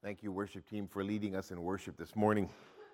Thank you, worship team, for leading us in worship this morning.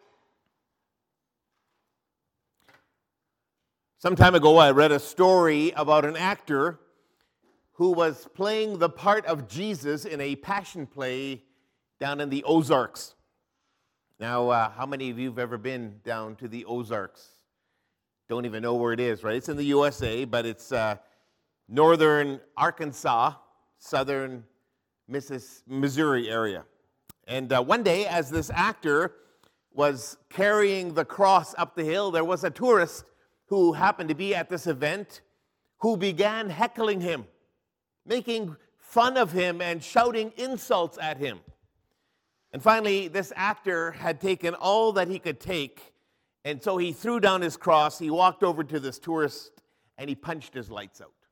Some time ago, I read a story about an actor who was playing the part of Jesus in a passion play down in the Ozarks. Now, how many of you have ever been down to the Ozarks? Don't even know where it is, right? It's in the USA, but it's northern Arkansas, southern Missouri area. And one day, as this actor was carrying the cross up the hill, there was a tourist who happened to be at this event who began heckling him, making fun of him and shouting insults at him. And finally, this actor had taken all that he could take, and so he threw down his cross, he walked over to this tourist, and he punched his lights out.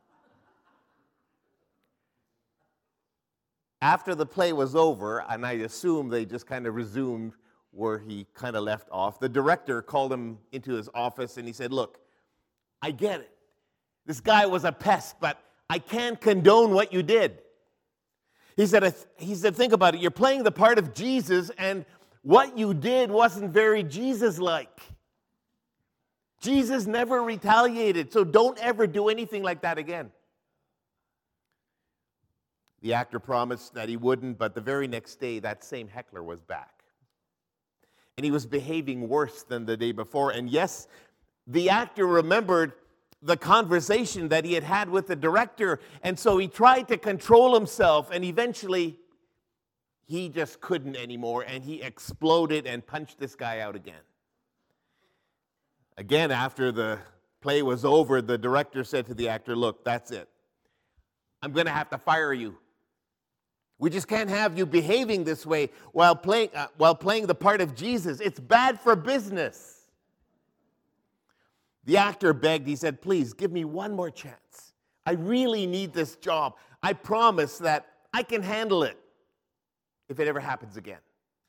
After the play was over, and I assume they just kind of resumed where he kind of left off, the director called him into his office and he said, "Look, I get it. This guy was a pest, but I can't condone what you did." He said, "Think about it. You're playing the part of Jesus, and what you did wasn't very Jesus-like. Jesus never retaliated, so don't ever do anything like that again." The actor promised that he wouldn't, but the very next day, that same heckler was back. And he was behaving worse than the day before. And yes, the actor remembered the conversation that he had had with the director, and so he tried to control himself, and eventually, he just couldn't anymore, and he exploded and punched this guy out again. Again, after the play was over, the director said to the actor, "Look, that's it. I'm going to have to fire you. We just can't have you behaving this way while playing the part of Jesus. It's bad for business." The actor begged. He said, "Please, give me one more chance. I really need this job. I promise that I can handle it if it ever happens again."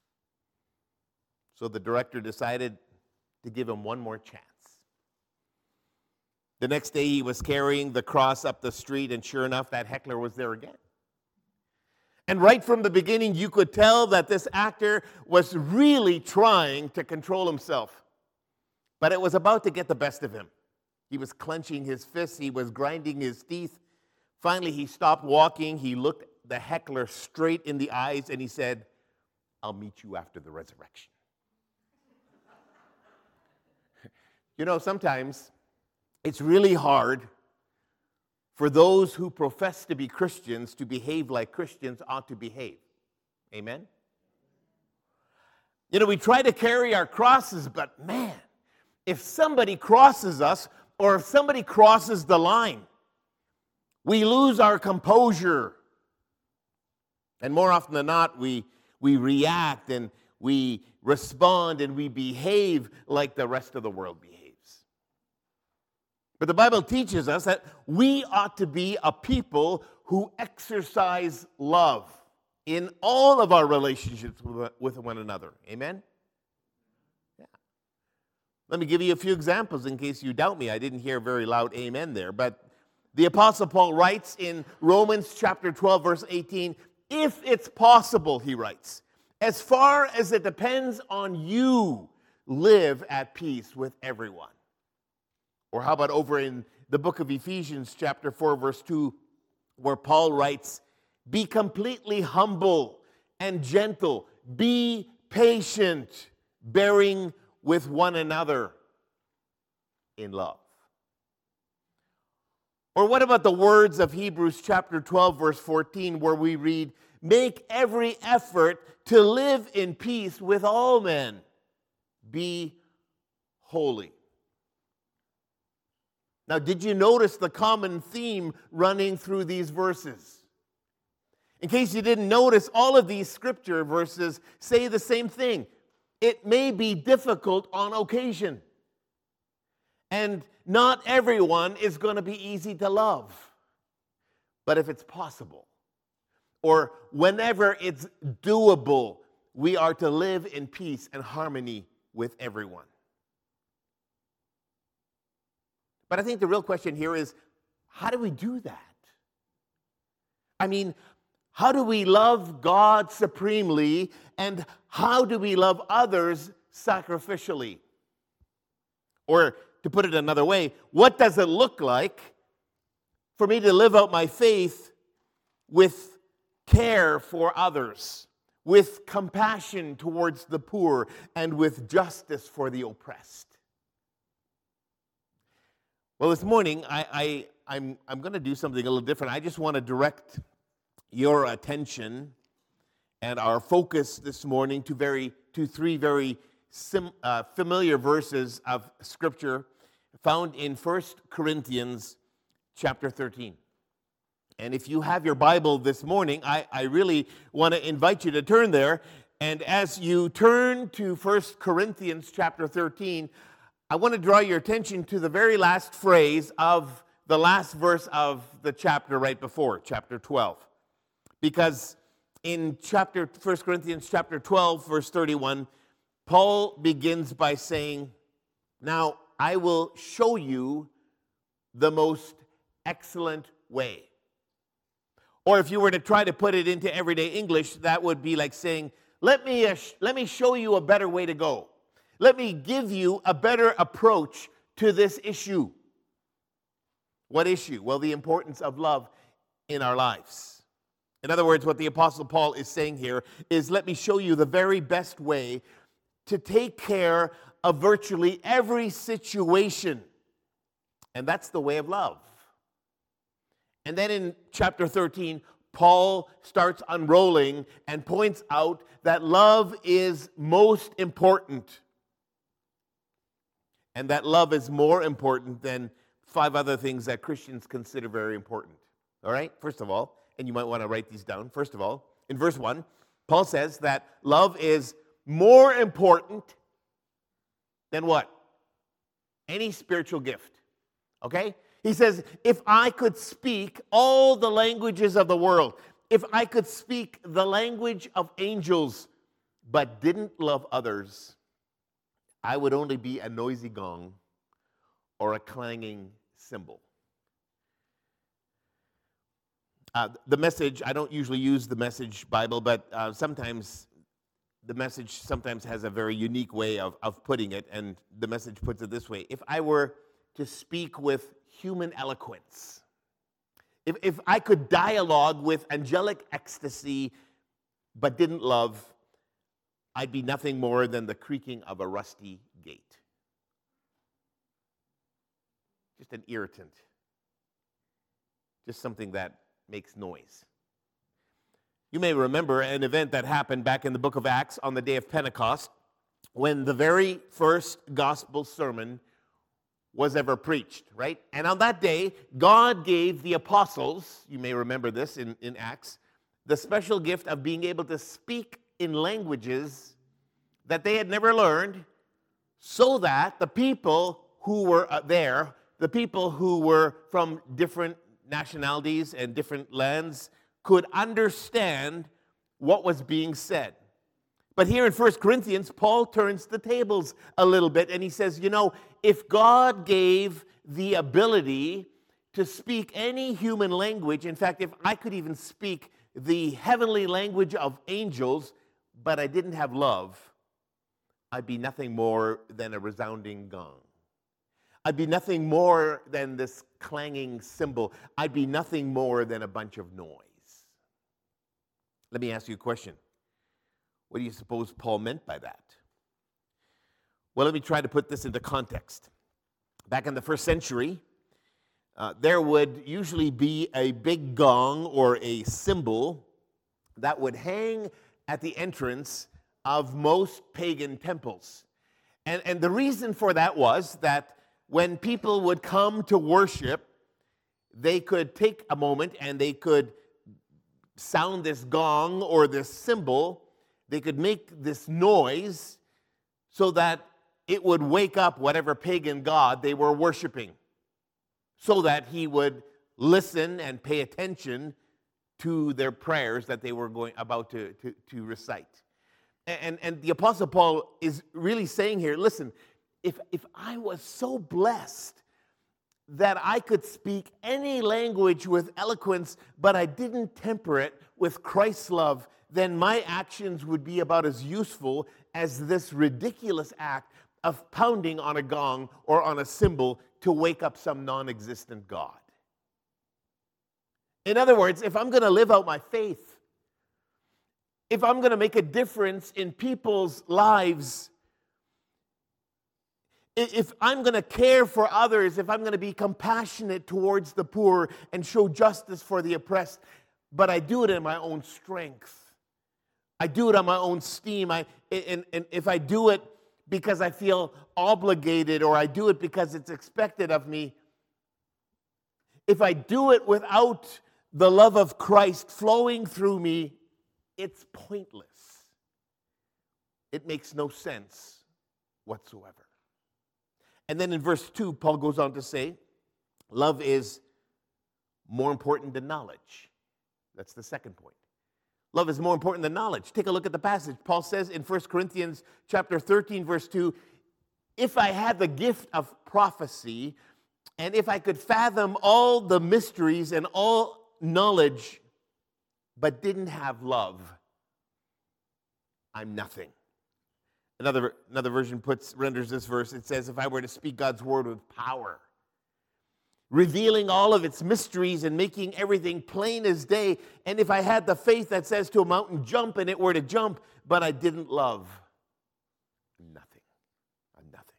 So the director decided to give him one more chance. The next day, he was carrying the cross up the street, and sure enough, that heckler was there again. And right from the beginning, you could tell that this actor was really trying to control himself. But it was about to get the best of him. He was clenching his fists. He was grinding his teeth. Finally, he stopped walking. He looked the heckler straight in the eyes, and he said, "I'll meet you after the resurrection." You know, sometimes it's really hard for those who profess to be Christians to behave like Christians ought to behave. Amen? You know, we try to carry our crosses, but man, if somebody crosses us or if somebody crosses the line, we lose our composure. And more often than not, we react and we respond and we behave like the rest of the world behaves. But the Bible teaches us that we ought to be a people who exercise love in all of our relationships with one another. Amen? Yeah. Let me give you a few examples in case you doubt me. I didn't hear a very loud amen there. But the Apostle Paul writes in Romans chapter 12, verse 18, "If it's possible," he writes, "as far as it depends on you, live at peace with everyone." Or how about over in the book of Ephesians chapter 4, verse 2, where Paul writes, "Be completely humble and gentle. Be patient, bearing with one another in love." Or what about the words of Hebrews chapter 12, verse 14, where we read, "Make every effort to live in peace with all men. Be holy." Now, did you notice the common theme running through these verses? In case you didn't notice, all of these scripture verses say the same thing. It may be difficult on occasion. And not everyone is going to be easy to love. But if it's possible, or whenever it's doable, we are to live in peace and harmony with everyone. But I think the real question here is, how do we do that? I mean, How do we love God supremely, and how do we love others sacrificially? Or to put it another way, what does it look like for me to live out my faith with care for others, with compassion towards the poor, and with justice for the oppressed? Well, this morning, I'm going to do something a little different. I just want to direct your attention and our focus this morning to three very familiar verses of Scripture found in 1 Corinthians chapter 13. And if you have your Bible this morning, I really want to invite you to turn there. And as you turn to 1 Corinthians chapter 13, I want to draw your attention to the very last phrase of the last verse of the chapter right before, chapter 12. Because in 1 Corinthians chapter 12, verse 31, Paul begins by saying, "Now I will show you the most excellent way." Or if you were to try to put it into everyday English, that would be like saying, let me show you a better way to go. Let me give you a better approach to this issue. What issue? Well, the importance of love in our lives. In other words, what the Apostle Paul is saying here is, let me show you the very best way to take care of virtually every situation. And that's the way of love. And then in chapter 13, Paul starts unrolling and points out that love is most important. And that love is more important than 5 other things that Christians consider very important. All right? First of all, and you might want to write these down. First of all, in verse 1, Paul says that love is more important than what? Any spiritual gift. Okay? He says, if I could speak all the languages of the world, if I could speak the language of angels, but didn't love others, I would only be a noisy gong or a clanging cymbal. The Message, I don't usually use the Message Bible, but sometimes the Message has a very unique way of putting it, and the Message puts it this way. If I were to speak with human eloquence, if I could dialogue with angelic ecstasy but didn't love, I'd be nothing more than the creaking of a rusty gate. Just an irritant. Just something that makes noise. You may remember an event that happened back in the book of Acts on the day of Pentecost, when the very first gospel sermon was ever preached, right? And on that day, God gave the apostles, you may remember this in Acts, the special gift of being able to speak in languages that they had never learned, so that the people who were there, the people who were from different nationalities and different lands, could understand what was being said. But here in 1 Corinthians, Paul turns the tables a little bit, and he says, if God gave the ability to speak any human language, in fact, if I could even speak the heavenly language of angels, but I didn't have love, I'd be nothing more than a resounding gong. I'd be nothing more than this clanging cymbal. I'd be nothing more than a bunch of noise. Let me ask you a question. What do you suppose Paul meant by that? Well, let me try to put this into context. Back in the first century, there would usually be a big gong or a cymbal that would hang at the entrance of most pagan temples. And the reason for that was that when people would come to worship, they could take a moment and they could sound this gong or this cymbal. They could make this noise so that it would wake up whatever pagan god they were worshiping, so that he would listen and pay attention to their prayers that they were about to recite. And the Apostle Paul is really saying here, listen, if I was so blessed that I could speak any language with eloquence, but I didn't temper it with Christ's love, then my actions would be about as useful as this ridiculous act of pounding on a gong or on a cymbal to wake up some non-existent God. In other words, if I'm going to live out my faith, if I'm going to make a difference in people's lives, if I'm going to care for others, if I'm going to be compassionate towards the poor and show justice for the oppressed, but I do it in my own strength, I do it on my own steam, and if I do it because I feel obligated or I do it because it's expected of me, if I do it without the love of Christ flowing through me, it's pointless. It makes no sense whatsoever. And then in verse 2, Paul goes on to say, love is more important than knowledge. That's the second point. Love is more important than knowledge. Take a look at the passage. Paul says in 1 Corinthians chapter 13, verse 2, if I had the gift of prophecy, and if I could fathom all the mysteries and all knowledge, but didn't have love, I'm nothing. Another version renders this verse. It says, if I were to speak God's word with power, revealing all of its mysteries and making everything plain as day, and if I had the faith that says to a mountain, jump, and it were to jump, but I didn't love, I'm nothing. I'm nothing.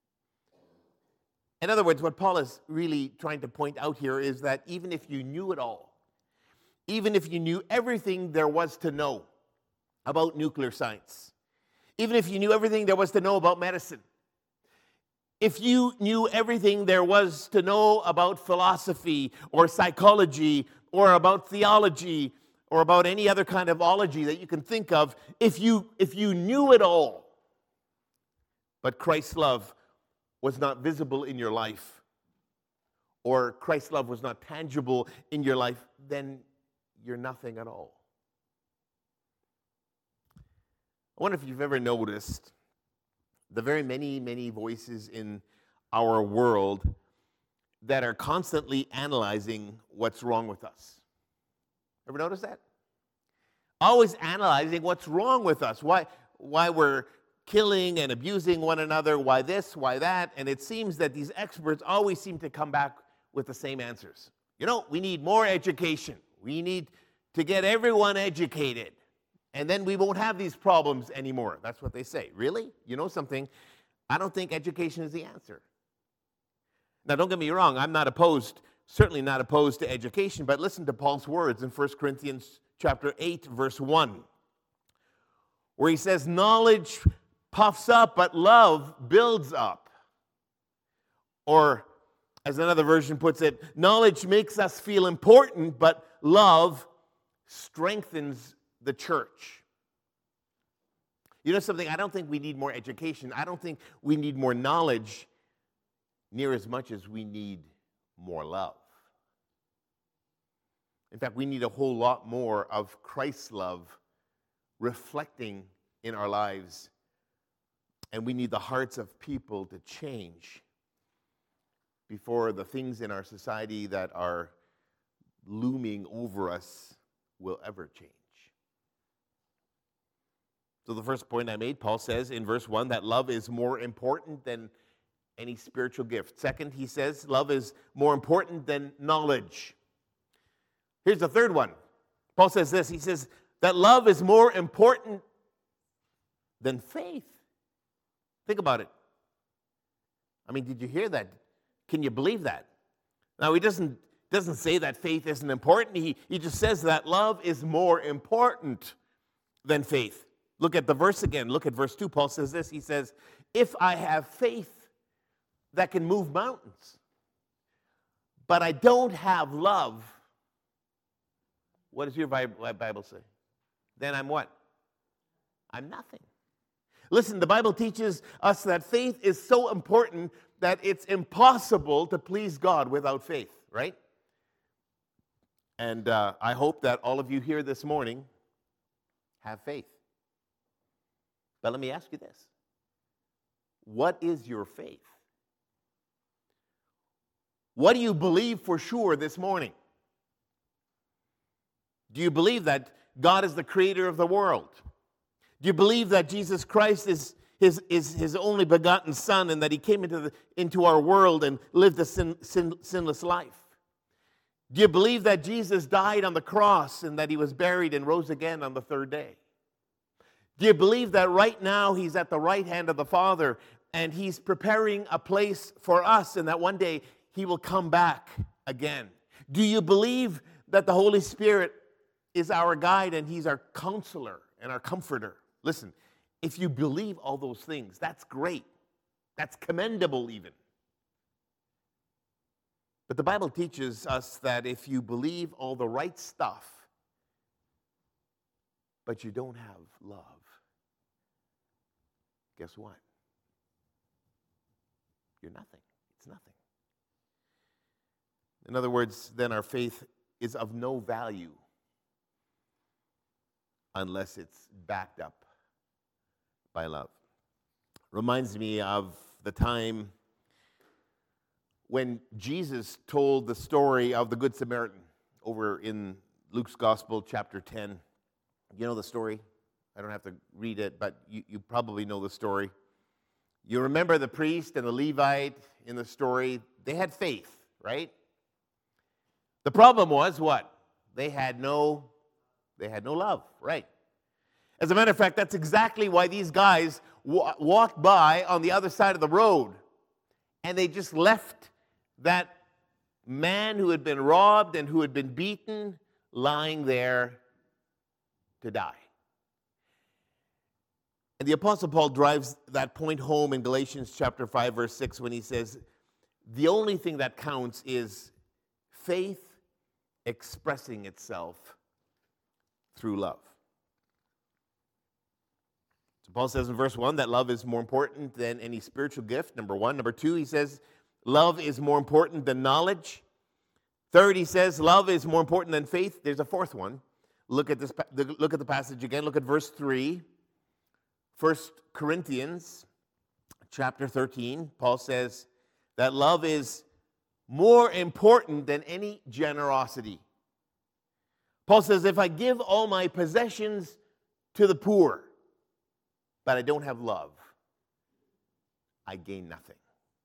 In other words, what Paul is really trying to point out here is that even if you knew it all, even if you knew everything there was to know about nuclear science, even if you knew everything there was to know about medicine, if you knew everything there was to know about philosophy or psychology or about theology or about any other kind of ology that you can think of, if you knew it all, but Christ's love was not visible in your life, or Christ's love was not tangible in your life, then you're nothing at all. I wonder if you've ever noticed the very many, many voices in our world that are constantly analyzing what's wrong with us. Ever notice that? Always analyzing what's wrong with us, why we're killing and abusing one another, why this, why that, and it seems that these experts always seem to come back with the same answers. You know, we need more education. We need to get everyone educated. And then we won't have these problems anymore. That's what they say. Really? You know something? I don't think education is the answer. Now, don't get me wrong. I'm not opposed, certainly not opposed to education, but listen to Paul's words in 1 Corinthians chapter 8, verse 1, where he says, knowledge puffs up, but love builds up. Or, as another version puts it, knowledge makes us feel important, but love strengthens the church. You know something? I don't think we need more education. I don't think we need more knowledge near as much as we need more love. In fact, we need a whole lot more of Christ's love reflecting in our lives, and we need the hearts of people to change before the things in our society that are looming over us will ever change. So the first point I made, Paul says in verse 1 that love is more important than any spiritual gift. Second, he says love is more important than knowledge. Here's the third one. Paul says this. He says that love is more important than faith. Think about it. I mean, did you hear that? Can you believe that? Now, he doesn't say that faith isn't important. He just says that love is more important than faith. Look at the verse again. Look at verse 2. Paul says this. He says, if I have faith that can move mountains, but I don't have love, what does your Bible say? Then I'm what? I'm nothing. Listen, the Bible teaches us that faith is so important that it's impossible to please God without faith, right? And I hope that all of you here this morning have faith. But let me ask you this. What is your faith? What do you believe for sure this morning? Do you believe that God is the creator of the world? Do you believe that Jesus Christ is his only begotten Son and that he came into our world and lived a sinless life? Do you believe that Jesus died on the cross and that he was buried and rose again on the third day? Do you believe that right now he's at the right hand of the Father and he's preparing a place for us and that one day he will come back again? Do you believe that the Holy Spirit is our guide and he's our counselor and our comforter? Listen, if you believe all those things, that's great. That's commendable even. But the Bible teaches us that if you believe all the right stuff, but you don't have love, guess what? You're nothing. It's nothing. In other words, then our faith is of no value unless it's backed up by love. Reminds me of the time when Jesus told the story of the Good Samaritan over in Luke's Gospel, chapter 10. You know the story? I don't have to read it, but you probably know the story. You remember the priest and the Levite in the story. They had faith, right? The problem was what? They had no love, right? As a matter of fact, that's exactly why these guys walked by on the other side of the road, and they just left that man who had been robbed and who had been beaten lying there to die. And the Apostle Paul drives that point home in Galatians chapter 5, verse 6, when he says, the only thing that counts is faith expressing itself through love. So Paul says in verse 1 that love is more important than any spiritual gift, number one. Number two, he says love is more important than knowledge. Third, he says love is more important than faith. There's a fourth one. Look at the passage again. Look at verse 3. 1 Corinthians chapter 13, Paul says that love is more important than any generosity. Paul says, if I give all my possessions to the poor, but I don't have love, I gain nothing.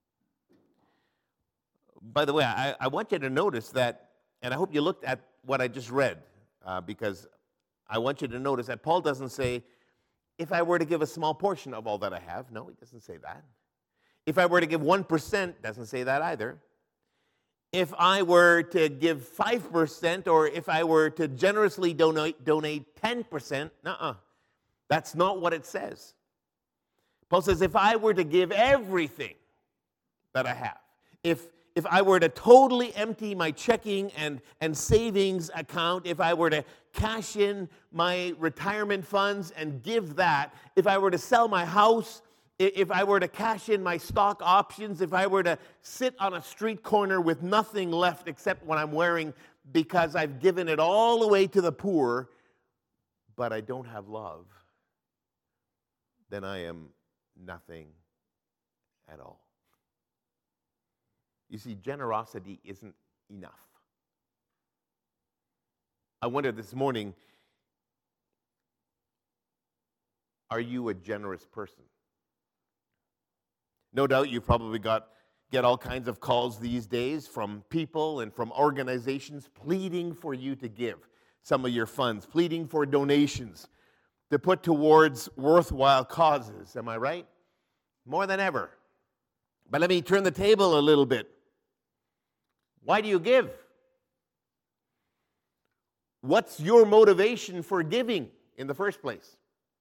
By the way, I want you to notice that, and I hope you looked at what I just read, because I want you to notice that Paul doesn't say, if I were to give a small portion of all that I have. No, he doesn't say that. If I were to give 1%, doesn't say that either. If I were to give 5%, or if I were to generously donate 10%, that's not what it says. Paul says, if I were to give everything that I have, if I were to totally empty my checking and savings account, if I were to cash in my retirement funds and give that, if I were to sell my house, if I were to cash in my stock options, if I were to sit on a street corner with nothing left except what I'm wearing because I've given it all away to the poor, but I don't have love, then I am nothing at all. You see, generosity isn't enough. I wonder this morning, are you a generous person? No doubt you probably get all kinds of calls these days from people and from organizations pleading for you to give some of your funds, pleading for donations to put towards worthwhile causes. Am I right? More than ever. But let me turn the table a little bit. Why do you give? What's your motivation for giving in the first place?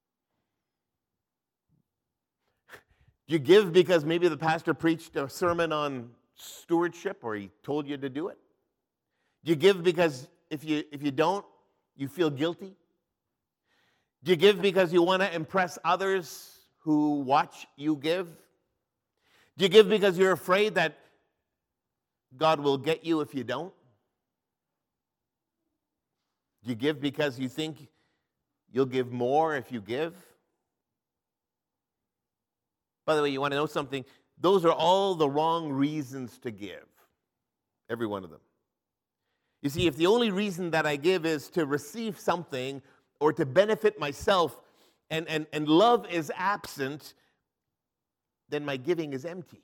Do you give because maybe the pastor preached a sermon on stewardship or he told you to do it? Do you give because if you don't, you feel guilty? Do you give because you want to impress others who watch you give? Do you give because you're afraid that God will get you if you don't? Do you give because you think you'll give more if you give? By the way, you want to know something? Those are all the wrong reasons to give. Every one of them. You see, if the only reason that I give is to receive something or to benefit myself, and love is absent, then my giving is empty.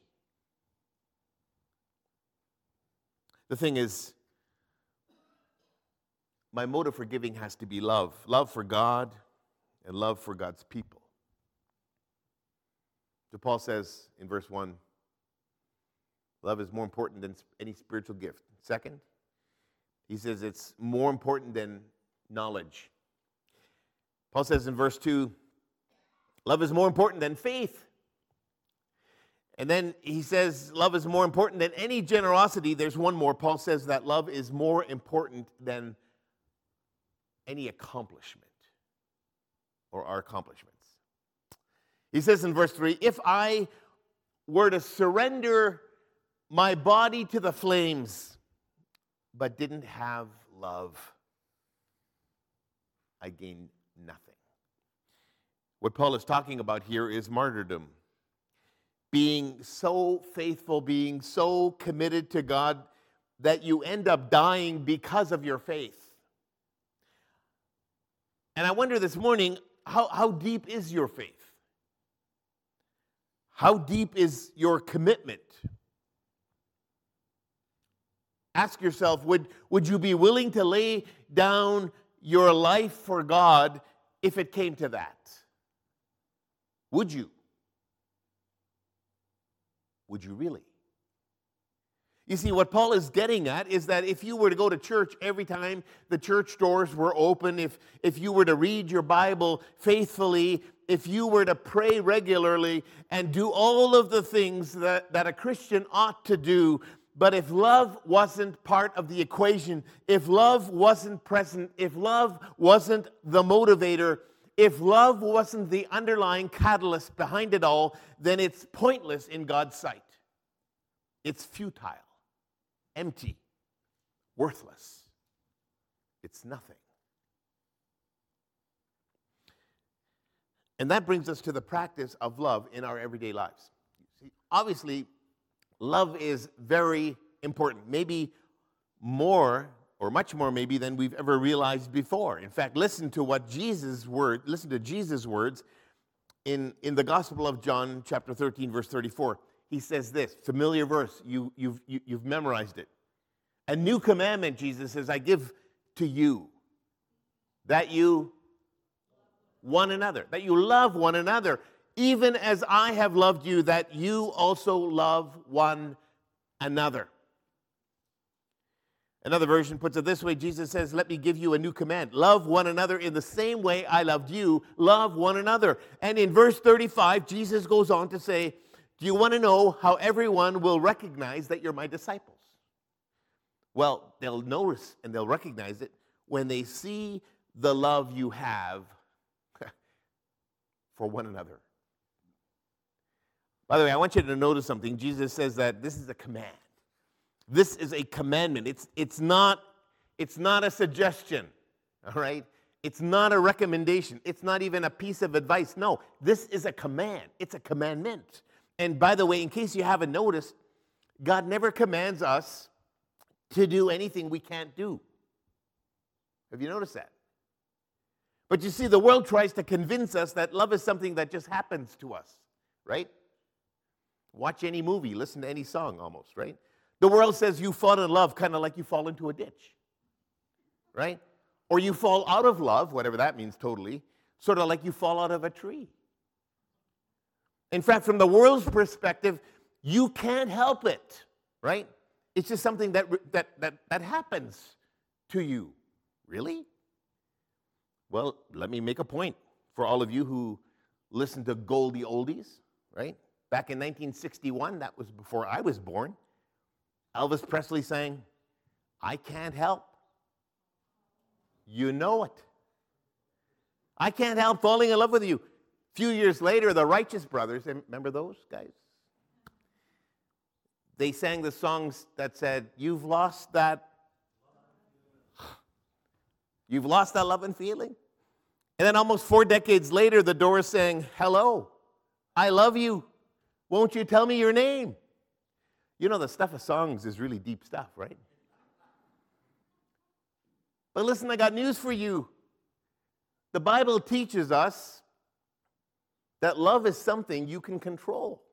The thing is, my motive for giving has to be love. Love for God and love for God's people. So Paul says in verse 1, love is more important than any spiritual gift. Second, he says it's more important than knowledge. Paul says in verse 2, love is more important than faith. And then he says love is more important than any generosity. There's one more. Paul says that love is more important than any accomplishment or our accomplishments. He says in verse 3, if I were to surrender my body to the flames but didn't have love, I gain nothing. What Paul is talking about here is martyrdom. Being so faithful, being so committed to God that you end up dying because of your faith. And I wonder this morning, how deep is your faith? How deep is your commitment? Ask yourself, would you be willing to lay down your life for God if it came to that? Would you? Would you really? You see, what Paul is getting at is that if you were to go to church every time the church doors were open, if you were to read your Bible faithfully, if you were to pray regularly and do all of the things that a Christian ought to do, but if love wasn't part of the equation, if love wasn't present, if love wasn't the motivator, if love wasn't the underlying catalyst behind it all, then it's pointless in God's sight. It's futile, empty, worthless. It's nothing. And that brings us to the practice of love in our everyday lives. See, obviously, love is very important, maybe more or much more maybe than we've ever realized before. In fact, listen to Jesus' words in the Gospel of John, chapter 13, verse 34. He says this, familiar verse, you've memorized it. A new commandment, Jesus says, I give to you, that you one another, that you love one another, even as I have loved you, that you also love one another. Another version puts it this way. Jesus says, let me give you a new command. Love one another in the same way I loved you. Love one another. And in verse 35, Jesus goes on to say, do you want to know how everyone will recognize that you're my disciples? Well, they'll notice and they'll recognize it when they see the love you have for one another. By the way, I want you to notice something. Jesus says that this is a command. This is a commandment. It's not a suggestion, all right? It's not a recommendation. It's not even a piece of advice. No, this is a command. It's a commandment. And by the way, in case you haven't noticed, God never commands us to do anything we can't do. Have you noticed that? But you see, the world tries to convince us that love is something that just happens to us, right? Watch any movie, listen to any song almost, right? The world says you fall in love kind of like you fall into a ditch, right? Or you fall out of love, whatever that means totally, sort of like you fall out of a tree. In fact, from the world's perspective, you can't help it, right? It's just something that happens to you. Really? Well, let me make a point for all of you who listen to Goldie Oldies, right? Back in 1961, that was before I was born, Elvis Presley sang, I can't help. You know it. I can't help falling in love with you. A few years later, the Righteous Brothers, remember those guys? They sang the songs that said, you've lost that love and feeling. And then almost 4 decades later, the Doors sang, hello, I love you. Won't you tell me your name? You know, the stuff of songs is really deep stuff, right? But listen, I got news for you. The Bible teaches us that love is something you can control.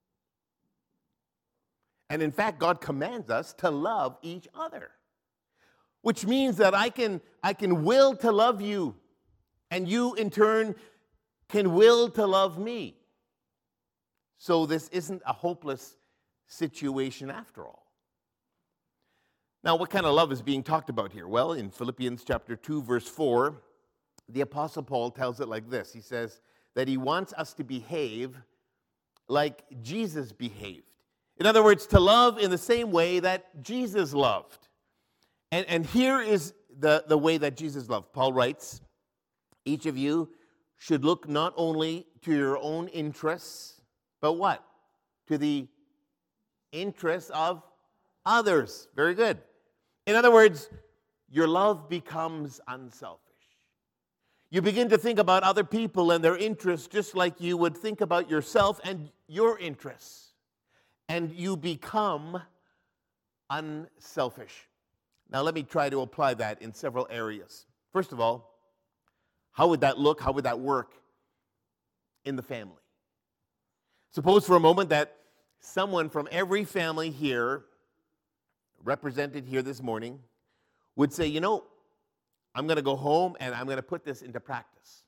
And in fact, God commands us to love each other, which means that I can will to love you, and you in turn can will to love me. So this isn't a hopeless situation after all. Now, what kind of love is being talked about here? Well, in Philippians chapter 2, verse 4, the Apostle Paul tells it like this. He says that he wants us to behave like Jesus behaved. In other words, to love in the same way that Jesus loved. And here is the way that Jesus loved. Paul writes, each of you should look not only to your own interests, but what? To the interests of others. Very good. In other words, your love becomes unselfish. You begin to think about other people and their interests just like you would think about yourself and your interests. And you become unselfish. Now, let me try to apply that in several areas. First of all, how would that look? How would that work in the family? Suppose for a moment that someone from every family here, represented here this morning, would say, you know, I'm going to go home and I'm going to put this into practice.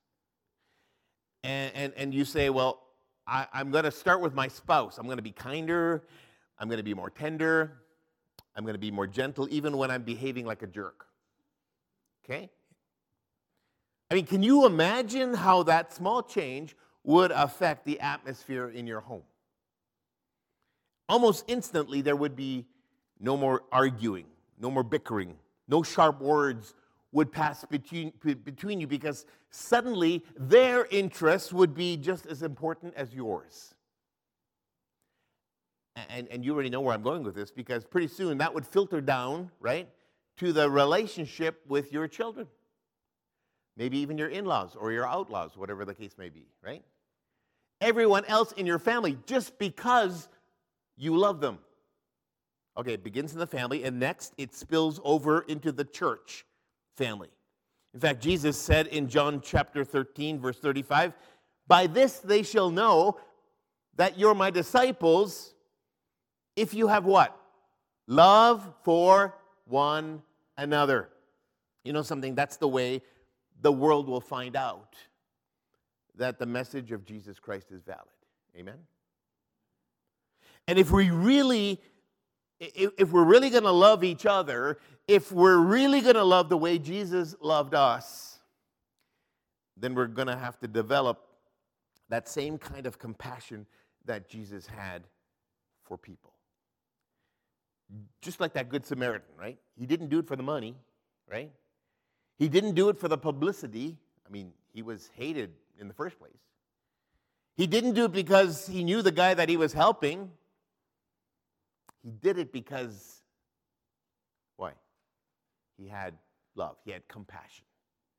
And you say, well, I'm going to start with my spouse. I'm going to be kinder. I'm going to be more tender. I'm going to be more gentle, even when I'm behaving like a jerk. Okay? I mean, can you imagine how that small change would affect the atmosphere in your home? Almost instantly, there would be no more arguing, no more bickering, no sharp words would pass between you, because suddenly their interests would be just as important as yours. And you already know where I'm going with this, because pretty soon that would filter down, right, to the relationship with your children. Maybe even your in-laws or your outlaws, whatever the case may be, right? Everyone else in your family, just because you love them. Okay, it begins in the family, and next it spills over into the church family. In fact, Jesus said in John chapter 13, verse 35, by this they shall know that you're my disciples, if you have what? Love for one another. You know something? That's the way the world will find out that the message of Jesus Christ is valid. Amen? And if we're really going to love each other, if we're really going to love the way Jesus loved us, then we're going to have to develop that same kind of compassion that Jesus had for people. Just like that Good Samaritan, right? He didn't do it for the money, right? He didn't do it for the publicity. I mean, he was hated in the first place. He didn't do it because he knew the guy that he was helping. He did it because, why? He had love. He had compassion.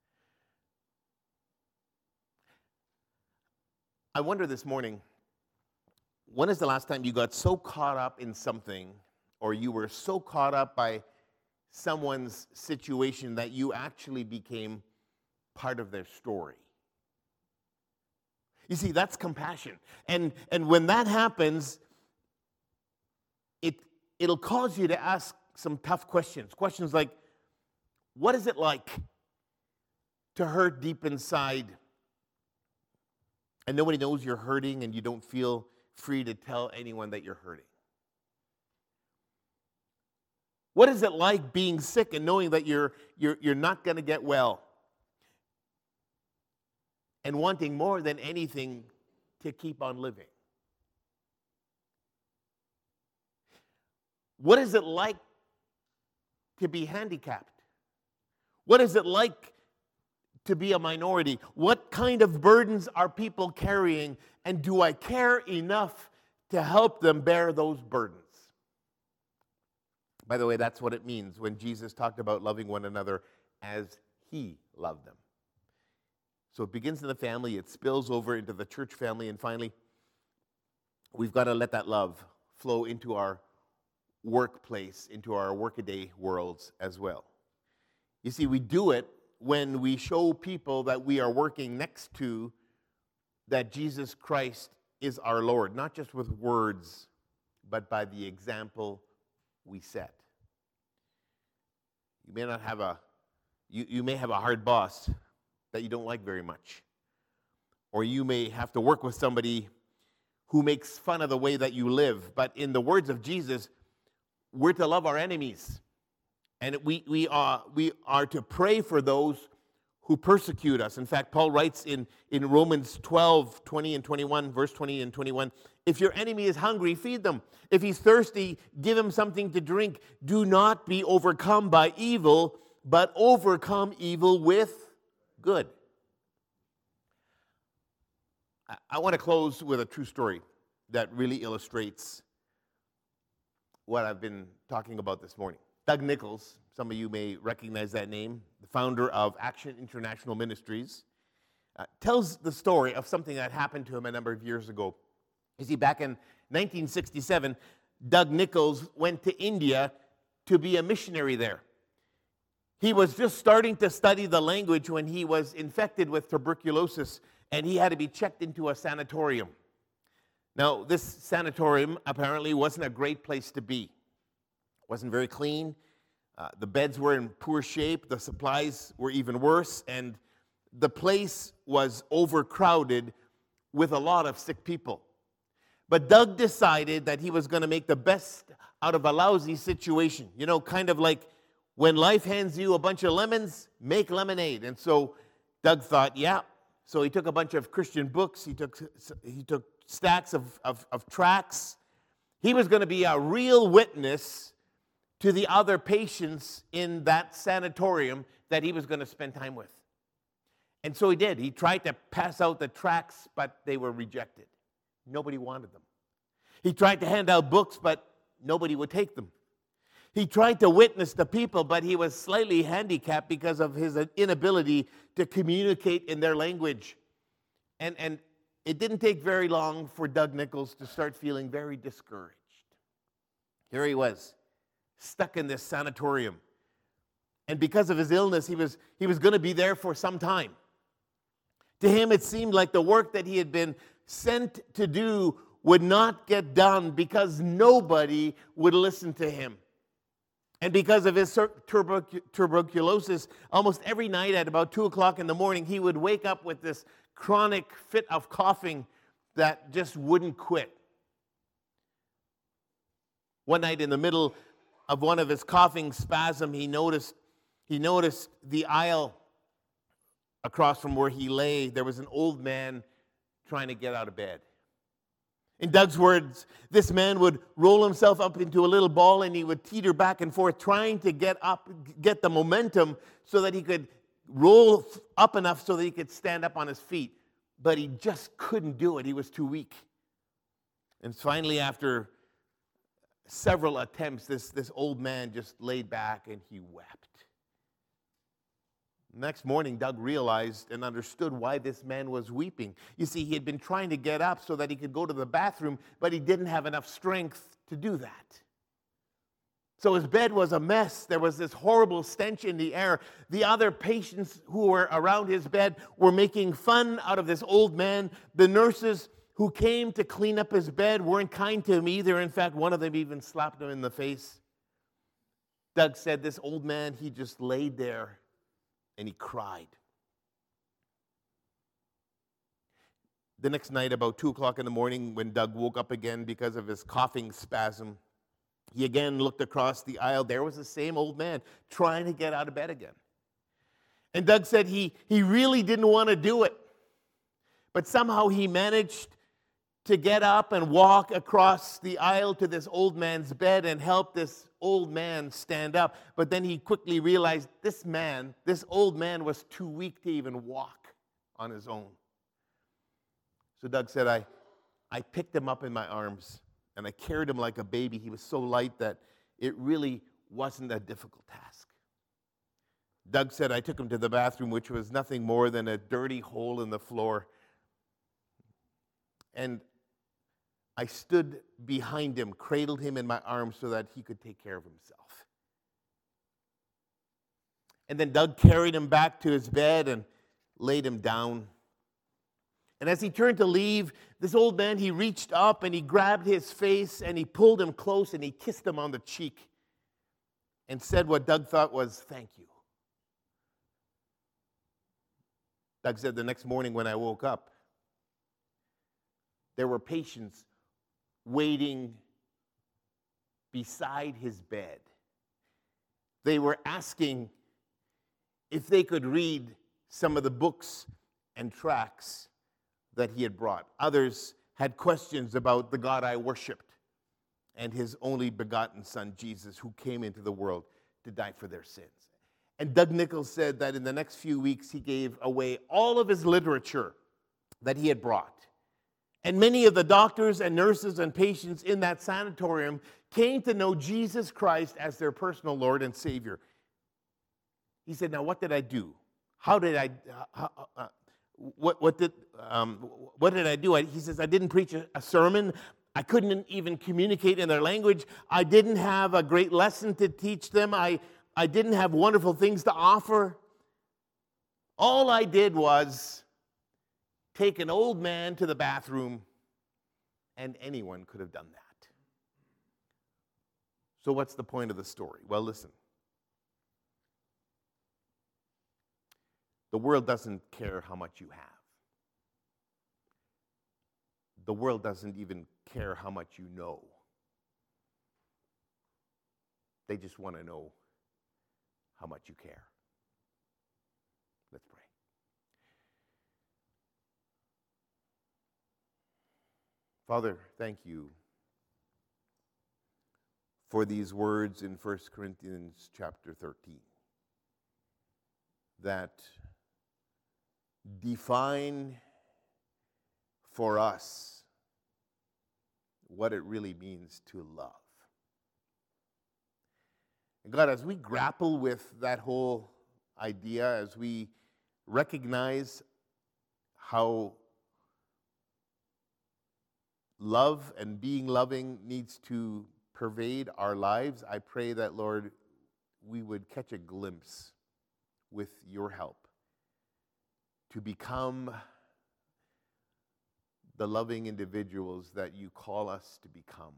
I wonder this morning, when is the last time you got so caught up in something, or you were so caught up by someone's situation that you actually became part of their story? You see, that's compassion. And when that happens, it'll cause you to ask some tough questions. Questions like, what is it like to hurt deep inside and nobody knows you're hurting and you don't feel free to tell anyone that you're hurting? What is it like being sick and knowing that you're not going to get well and wanting more than anything to keep on living? What is it like to be handicapped? What is it like to be a minority? What kind of burdens are people carrying? And do I care enough to help them bear those burdens? By the way, that's what it means when Jesus talked about loving one another as he loved them. So it begins in the family, it spills over into the church family, and finally, we've got to let that love flow into our workplace, into our workaday worlds as well. You see, we do it when we show people that we are working next to that Jesus Christ is our Lord, not just with words, but by the example we set. You may not have you may have a hard boss that you don't like very much. Or you may have to work with somebody who makes fun of the way that you live. But in the words of Jesus, we're to love our enemies. And we are to pray for those who persecute us. In fact, Paul writes in Romans 12, 20 and 21, verse 20 and 21, if your enemy is hungry, feed them. If he's thirsty, give him something to drink. Do not be overcome by evil, but overcome evil with good. I want to close with a true story that really illustrates what I've been talking about this morning. Doug Nichols, some of you may recognize that name, the founder of Action International Ministries, tells the story of something that happened to him a number of years ago. You see, back in 1967, Doug Nichols went to India to be a missionary there. He was just starting to study the language when he was infected with tuberculosis, and he had to be checked into a sanatorium. Now, this sanatorium apparently wasn't a great place to be. It wasn't very clean. The beds were in poor shape. The supplies were even worse. And the place was overcrowded with a lot of sick people. But Doug decided that he was going to make the best out of a lousy situation. You know, kind of like when life hands you a bunch of lemons, make lemonade. And so Doug thought, yeah. So he took a bunch of Christian books. He took stacks of tracts. He was going to be a real witness to the other patients in that sanatorium that he was going to spend time with. And so he did. He tried to pass out the tracts, but they were rejected. Nobody wanted them. He tried to hand out books, but nobody would take them. He tried to witness to people, but he was slightly handicapped because of his inability to communicate in their language. And it didn't take very long for Doug Nichols to start feeling very discouraged. Here he was, stuck in this sanatorium. And because of his illness, he was going to be there for some time. To him, it seemed like the work that he had been sent to do would not get done because nobody would listen to him. And because of his tuberculosis, almost every night at about 2 o'clock in the morning, he would wake up with this chronic fit of coughing that just wouldn't quit. One night in the middle of one of his coughing spasms, he noticed the aisle across from where he lay. There was an old man trying to get out of bed. In Doug's words, this man would roll himself up into a little ball and he would teeter back and forth, trying to get the momentum so that he could roll up enough so that he could stand up on his feet. But he just couldn't do it. He was too weak. And finally, after several attempts, this old man just laid back and he wept. Next morning, Doug realized and understood why this man was weeping. You see, he had been trying to get up so that he could go to the bathroom, but he didn't have enough strength to do that. So his bed was a mess. There was this horrible stench in the air. The other patients who were around his bed were making fun out of this old man. The nurses who came to clean up his bed weren't kind to him either. In fact, one of them even slapped him in the face. Doug said this old man, he just laid there and he cried. The next night, about 2 o'clock in the morning, when Doug woke up again because of his coughing spasm, he again looked across the aisle. There was the same old man trying to get out of bed again. And Doug said he really didn't want to do it. But somehow he managed to get up and walk across the aisle to this old man's bed and help this old man stand up. But then he quickly realized this old man was too weak to even walk on his own. So Doug said, I picked him up in my arms and I carried him like a baby. He was so light that it really wasn't a difficult task. Doug said, I took him to the bathroom, which was nothing more than a dirty hole in the floor. And I stood behind him, cradled him in my arms so that he could take care of himself. And then Doug carried him back to his bed and laid him down. And as he turned to leave, this old man, he reached up and he grabbed his face and he pulled him close and he kissed him on the cheek and said what Doug thought was, "Thank you." Doug said, the next morning when I woke up, there were patients waiting beside his bed. They were asking if they could read some of the books and tracts that he had brought. Others had questions about the God I worshiped and his only begotten son, Jesus, who came into the world to die for their sins. And Doug Nichols said that in the next few weeks, he gave away all of his literature that he had brought. And many of the doctors and nurses and patients in that sanatorium came to know Jesus Christ as their personal Lord and Savior. He said, now what did I do? How did I, what did I do? He says, I didn't preach a sermon. I couldn't even communicate in their language. I didn't have a great lesson to teach them. I didn't have wonderful things to offer. All I did was take an old man to the bathroom, and anyone could have done that. So what's the point of the story? Well, listen. The world doesn't care how much you have. The world doesn't even care how much you know. They just want to know how much you care. Let's pray. Father, thank you for these words in 1 Corinthians chapter 13 that define for us what it really means to love. And God, as we grapple with that whole idea, as we recognize how love and being loving needs to pervade our lives, I pray that, Lord, we would catch a glimpse with your help to become the loving individuals that you call us to become,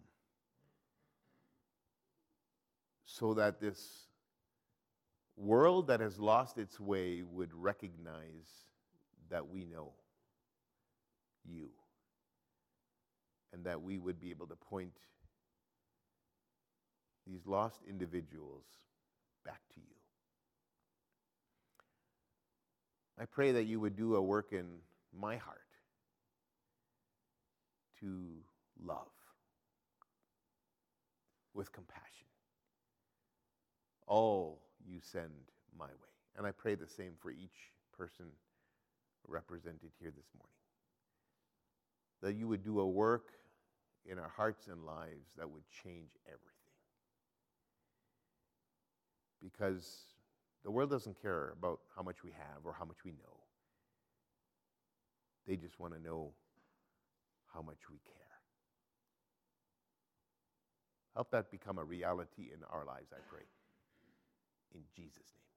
so that this world that has lost its way would recognize that we know you, and that we would be able to point these lost individuals back to you. I pray that you would do a work in my heart to love with compassion all you send my way. And I pray the same for each person represented here this morning. That you would do a work in our hearts and lives that would change everything. Because the world doesn't care about how much we have or how much we know. They just want to know how much we care. Help that become a reality in our lives, I pray. In Jesus' name.